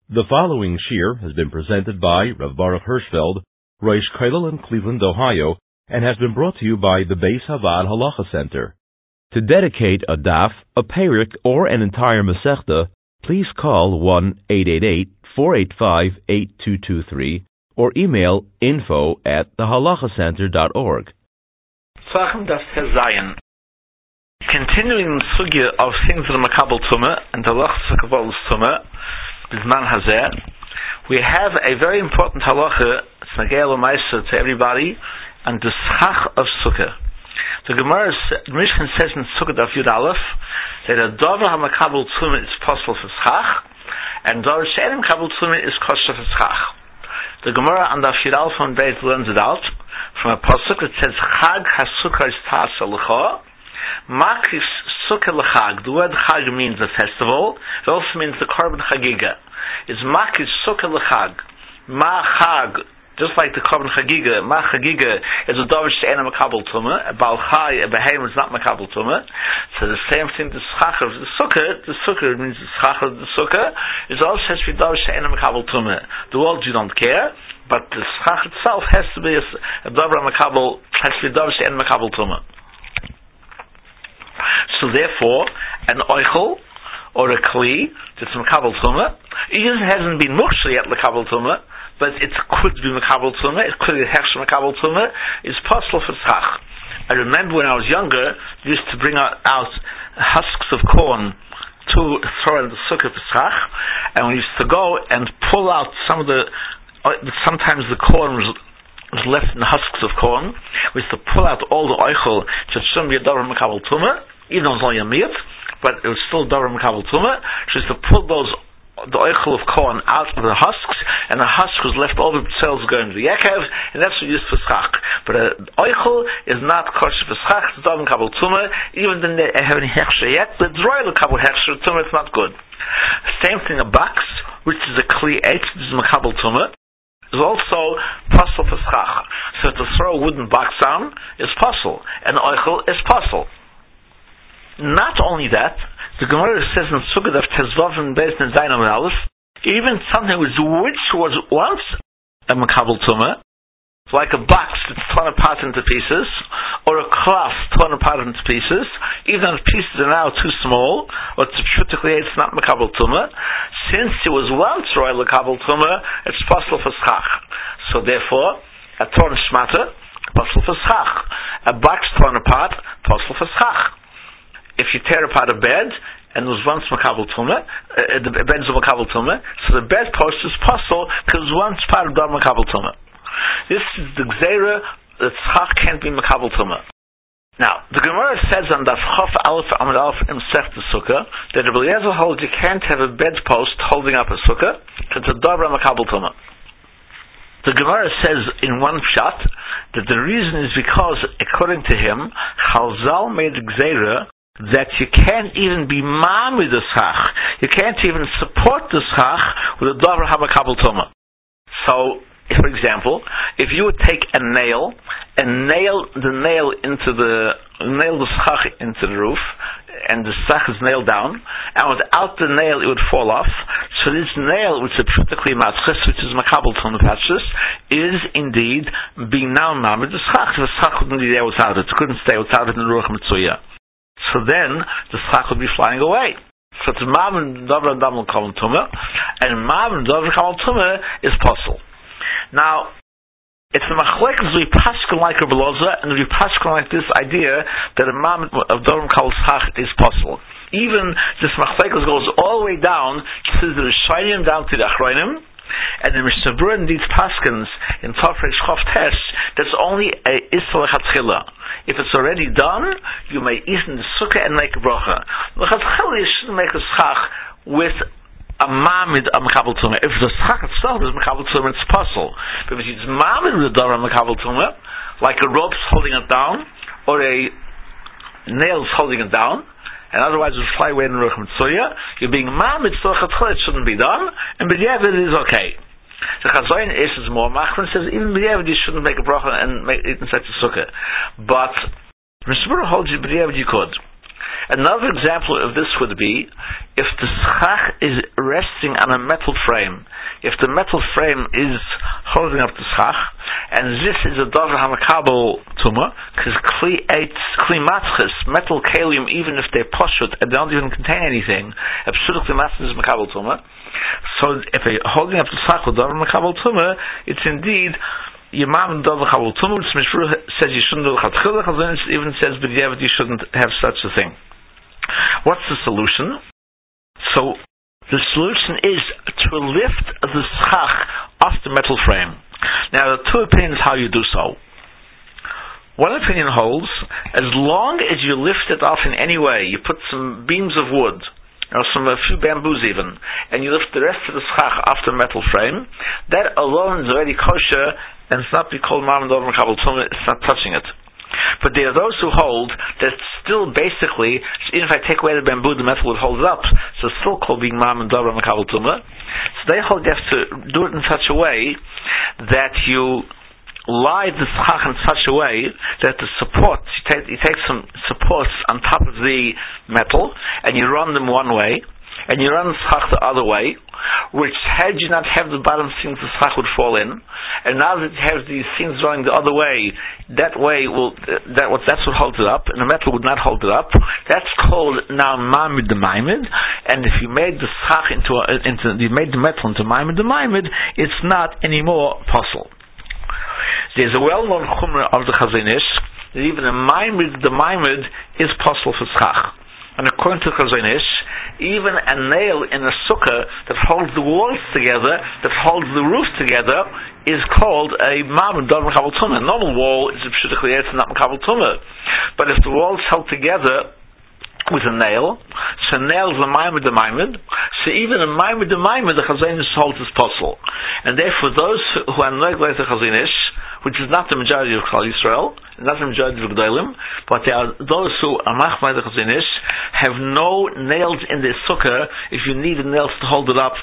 The following shir has been presented by Rav Baruch Hirschfeld, Rosh Kollel in Cleveland, Ohio, and has been brought to you by the Beis Havad Halacha Center. To dedicate a daf, a perik, or an entire Masechta, please call 1-888-485-8223 or email info@thehalachacenter.org. Continuing the sugya of things that are makabel tumah and the halachas makabel tumah, bizman hazeh, we have a very important halacha. It's nagel u'maisa to everybody, and the schach of sukkah. The Gemara, Mishkan says in Sukkah Daf Yud Aleph that a davar hamakabel tumah is possible for schach, and davar she'enim makabel tumah is kosher for schach. The Gemara on Daf Yud Aleph on Beis learns it out from a pasuk that says Chag HaSukkah Ta'asa L'cha. Makis Sukkah L'Chag. The word Chag means a festival. It also means the Korban Chagiga. It's Makis Sukkah L'Chag. Ma Chag, just like the Korban Chagiga. Ma Chagiga is a davar she'enim makabel tumah. A Baal Chai, a Behem is not makabel tumah. So the same thing, the schach of the Sukkah means the schach of the Sukkah, is also has to be davar she'enim makabel tumah. The world you don't care, but the schach itself has to be a davar makabel, has to be davar she'enim makabel tumah. So therefore, an oichel or a kli that's makabel tumah, it hasn't been mukshel yet makabel tumah, but it could be makabel tumah, it could be hechsher makabel tumah, is possible for schach. I remember when I was younger, we used to bring out husks of corn to throw in the sukkah for schach, and we used to go and pull out some of the, sometimes the corn was left in the husks of corn. We used to pull out all the oichel to shouldn't be a davar makabel tumah, even though it was only a miyat, but it was still davar makabel tumah. So we used to pull the oichel of corn out of the husks, and the husk was left over the cells going to the yakev, and that's what we used for schach. But oichel is not kosher for schach, it's davar makabel tumah, even though they haven't hechsher yet, but droil makabel hechsher tumah, it's not good. Same thing, a box, which is a kli eitz, which is makabel tumah, is also possible for schach. So to throw a wooden box down is possible, and oichel is possible. Not only that, the Gemara says in Sukkah of Tezvav and Beis and Zayin Amud Aleph, even something which was once a makabel tumah, like a box that's torn apart into pieces, or a cloth torn apart into pieces, even if pieces are now too small, or it's not makabel tumah, since it was once royal makabel tumah, it's possible for schach. So therefore, a torn shmata, possible for schach. A box torn apart, possible for schach. If you tear apart a bed, and it was once makabel tumah, the bed is makabel tumah, so the bed post is possible because it was once part of the makabel tumah. This is the gzeira that schach can't be makabel tumah. Now, the Gemara says on Daf Chof Aleph Amud Aleph in Masechta Sukkah that Rabbi Eliezer holds you can't have a bedpost holding up a sukkah because it's a davar makabel tumah. The Gemara says in one pshat that the reason is because, according to him, Chazal made a gzeira that you can't even be ma'amid the schach. You can't even support the schach with a davar hamakabel tumah. So, for example, if you would take a nail and nail the schach into the roof, and the schach is nailed down, and without the nail it would fall off. So this nail, which is particularly matzches, which is makabel tumah patches, is indeed being now ma'amid the schach. The schach wouldn't be there without it. It couldn't stay without it in the ruach mitzuyah. So then the schach would be flying away. So it's ma'amid davar makabel tumah, and ma'amid davar makabel tumah is possible. Now, it's the machlekes we paskin like Rabbi Eliezer, and we paskin like this idea that a ma'amid of davar makabel schach is possible. Even this machlekes goes all the way down to the Rishonim, down to the Achronim, and the Mishnah Berurah needs paskins in Tafresh Chof Tesh that's only a Isra Lechatchila. If it's already done, you may eat in the sukkah and make a bracha. Lechatchila, you shouldn't make a schach with a ma'amid of makabel tumah. If the schach itself is makabel tumah, it's possible. But if it's ma'amid with a davar makabel tumah, like a rope's holding it down, or a nail's holding it down, and otherwise it will fly away in the ruach mitzuyah, you're being ma'amid, so it shouldn't be done, and b'diavad it is okay. The Chazoin is more machman, says even b'diavad you shouldn't make a bracha and make it in such a sukkah. But Mishnah Berurah holds you b'diavad you could. Another example of this would be if the schach is resting on a metal frame. If the metal frame is holding up the schach, and this is a davar hamakabel tumah, because kli matchis, metal kalium, even if they're poshut and they don't even contain anything, absolute kli matchis is makabel tumah. So if they're holding up the schach with davar makabel tumah, it's indeed Yimam davar makabel tumah, which Mishru says you shouldn't do l'chatchila, Chazon even says b'diavad you shouldn't have such a thing. What's the solution? So the solution is to lift the schach off the metal frame. Now there are two opinions how you do so. One opinion holds, as long as you lift it off in any way, you put some beams of wood, or a few bamboos even, and you lift the rest of the schach off the metal frame, that alone is already kosher, and it's not be called ma'am davar makabel tumah, it's not touching it. But there are those who hold that still basically, even if I take away the bamboo, the metal would hold it up. So it's still called being ma'am and davar makabel tumah. So they hold you have to do it in such a way that you lie the schach in such a way that the supports, you take some supports on top of the metal and you run them one way, and you run the schach the other way, which had you not have the bottom things, the schach would fall in. And now that you have these things running the other way, that's what holds it up, and the metal would not hold it up. That's called now ma'amid d'maimid. And if you made the schach you made the metal into ma'amid d'maimid, it's not anymore possible. There's a well-known chumrah of the Chazon Ish that even a ma'amid d'maimid is possible for schach. And according to Chazon Ish, even a nail in a sukkah that holds the walls together, that holds the roof together, is called a ma'amid davar makabel tumah. A normal wall is it's not makabel tumah. But if the wall is held together with a nail, so nail is a ma'amid d'maimid, so even a ma'amid d'maimid the Chazon Ish holds is possible. And therefore those who are not like the Chazon Ish, which is not the majority of Klal Yisrael, not the majority of Gedolim, but there are those who are machmir the Chazon Ish, have no nails in their sukkah if you need the nails to hold it up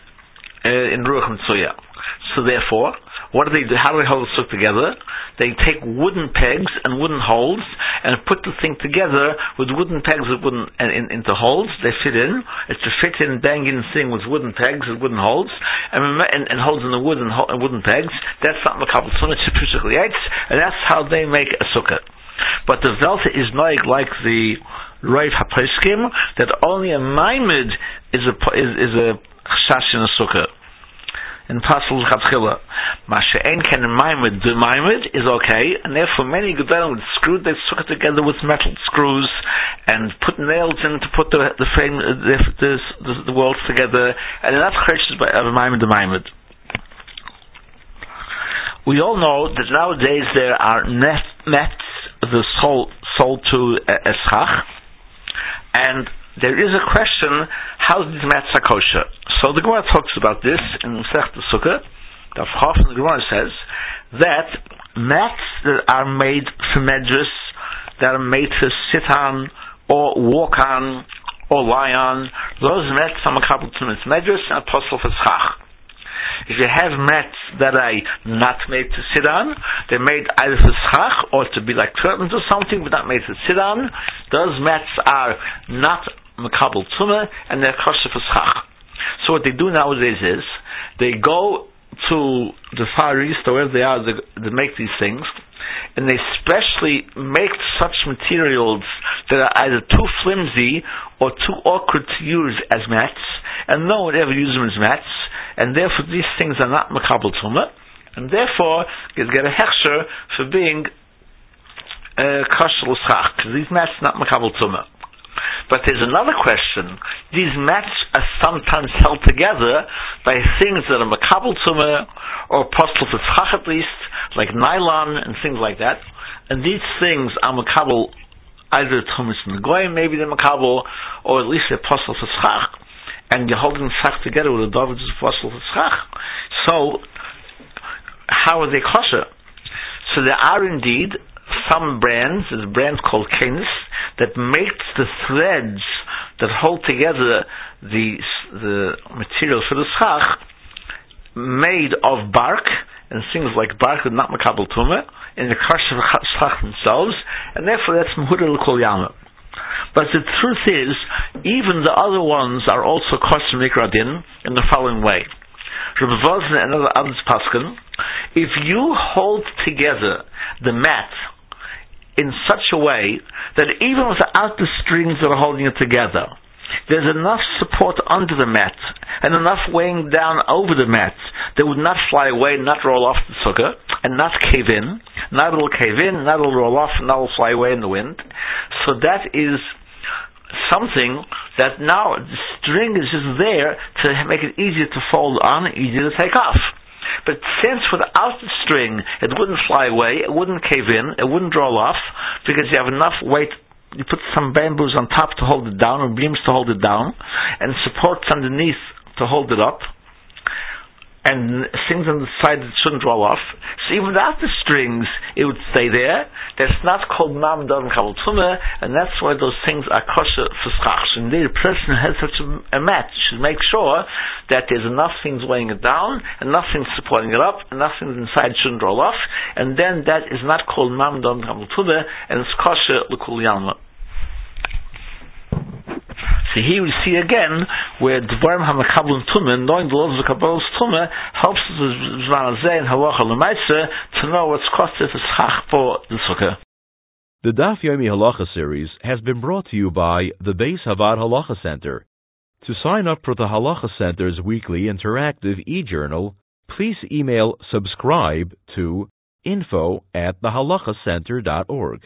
in Ruach Mitzuyah. So therefore, what do? How do they hold the sukkah together? They take wooden pegs and wooden holes and put the thing together with wooden pegs and into holes. They fit in. It's a fit in, bang in thing with wooden pegs and wooden holes and holes in the wood and wooden pegs. That's not makabel tumah, it's physically eight, and that's how they make a sukkah. But the Velta is noig like the Rav HaPoskim that only a ma'amid is a chasash in a sukkah. In Pasal Chatchila, Masha'en can ma'amid, the ma'amid is okay, and therefore many Gedolim would screw their sukkah together with metal screws and put nails in to put the frame, the walls together, and that's churches by ma'amid, the ma'amid. We all know that nowadays there are nets the sold to a schach, and there is a question, how is these mats are kosher? So the Gemara talks about this in Masechet Sukkah. The Chaf in the Gemara says that mats that are made for medrash, that are made to sit on or walk on or lie on, those mats are makabel tumah. It's medrash and apostle for schach. If you have mats that are not made to sit on, they're made either for schach or to be like curtains or something, but not made to sit on, those mats are not makabel tumah and they're kosher for schach. So what they do nowadays is they go to the Far East or wherever they are, they make these things, and they specially make such materials that are either too flimsy or too awkward to use as mats, and no one ever uses them as mats, and therefore these things are not makabel tumah, and therefore you get a hechsher for being kosher l'schach, because these mats are not makabel tumah. But there's another question. These mats are sometimes held together by things that are makabel tumah or postel for tzchach at least, like nylon and things like that. And these things are makabel either tumas and goyim, maybe they're makabel, or at least they're postel for tzchach. And you're holding tzchach together with a davar which is postel for tzchach. So how are they kosher? So there are indeed some brands, there's a brand called Canis, that makes the threads that hold together the material for the schach made of bark, and things like bark are not makabel tumah, in the kosher schach themselves, and therefore that's mehuder l'kol yama. But the truth is, even the other ones are also kosher mikra din in the following way. Rabbi Vosner and other others paskin, if you hold together the mat in such a way that even without the strings that are holding it together, there's enough support under the mat and enough weighing down over the mat that would not fly away, not roll off the sukkah, and not cave in. Not it'll cave in, not it'll roll off, and not it'll fly away in the wind. So that is something that now the string is just there to make it easier to fold on, easier to take off. But since without the string it wouldn't fly away, it wouldn't cave in, it wouldn't roll off, because you have enough weight, you put some bamboos on top to hold it down, or beams to hold it down, and supports underneath to hold it up, and things on the side that shouldn't roll off. So even without the strings, it would stay there. That's not called Mam Dom Kabul Tumah, and that's why those things are kosher for schach. Indeed, a person who has such a mat should make sure that there's enough things weighing it down, and nothing supporting it up, and nothing inside shouldn't roll off, and then that is not called Mam Dom Kabul Tumah, and it's kosher l'kul yalma. So here we see again where Dvarim HaMekabelin Tumah, knowing the laws of Kabbalah's Tumah, helps us and Halacha L'maisa to know what's kosher for schach for the sukkah. The Daf Yomi Halacha series has been brought to you by the Beis Havad Halacha Center. To sign up for the Halacha Center's weekly interactive e-journal, please email subscribe to info@thehalachacenter.org.